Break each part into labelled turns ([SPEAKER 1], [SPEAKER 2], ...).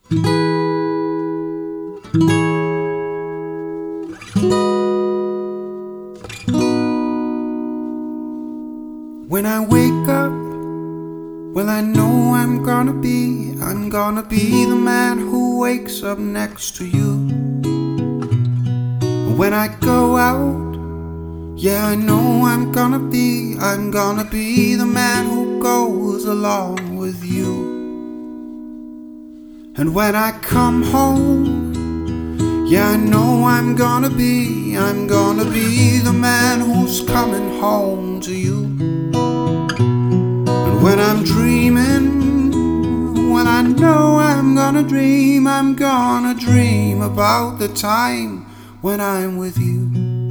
[SPEAKER 1] When I wake up, well, I know I'm gonna be the man who wakes up next to you. And when I go out, yeah, I know I'm gonna be the man who goes along with you. And when I come home, yeah, I know I'm gonna be the man who's coming home to you. And when I'm dreaming, well, I know I'm gonna dream about the time when I'm with you.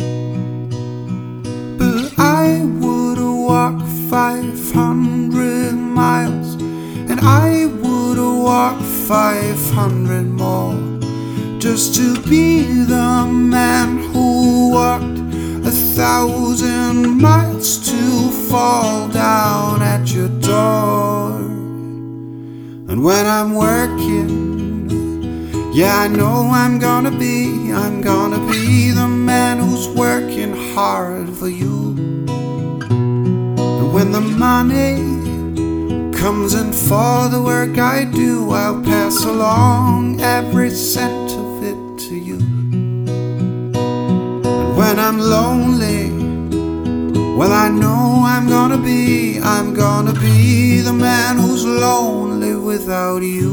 [SPEAKER 1] But I would walk 500 miles, and I would walk 500 more, just to be the man who walked 1,000 miles to fall down at your door. And when I'm working, yeah, I know I'm gonna be the man who's working hard for you. And when the money comes in for the work I do, I'll pass along every cent of it to you. And when I'm lonely, well, I know I'm gonna be the man who's lonely without you.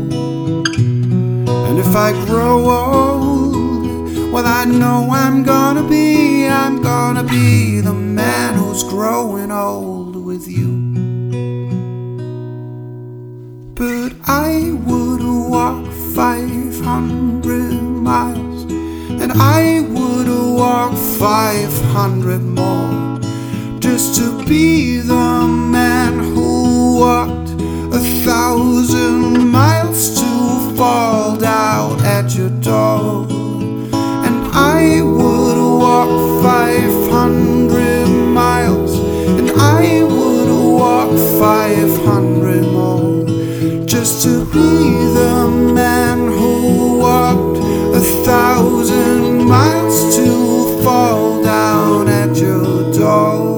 [SPEAKER 1] And if I grow old, well, I know I'm gonna be the man who's growing old with you. But I would walk 500 miles, and I would walk 500 more, just to be the man who walked 1,000 miles to fall down at your door. And I would walk 500 miles, and I would walk 500 more, just to be the man who walked 1,000 miles to fall down at your door.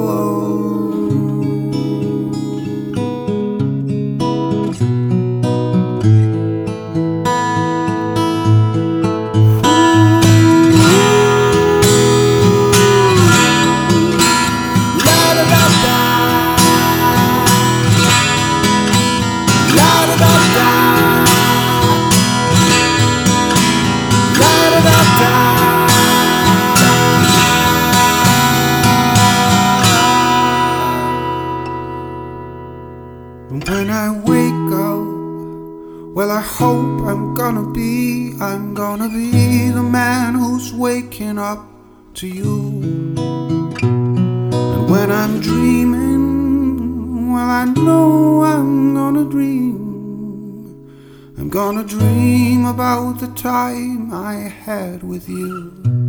[SPEAKER 1] When I wake up, well, I hope I'm gonna be the man who's waking up to you. And when I'm dreaming, well, I know I'm gonna dream about the time I had with you.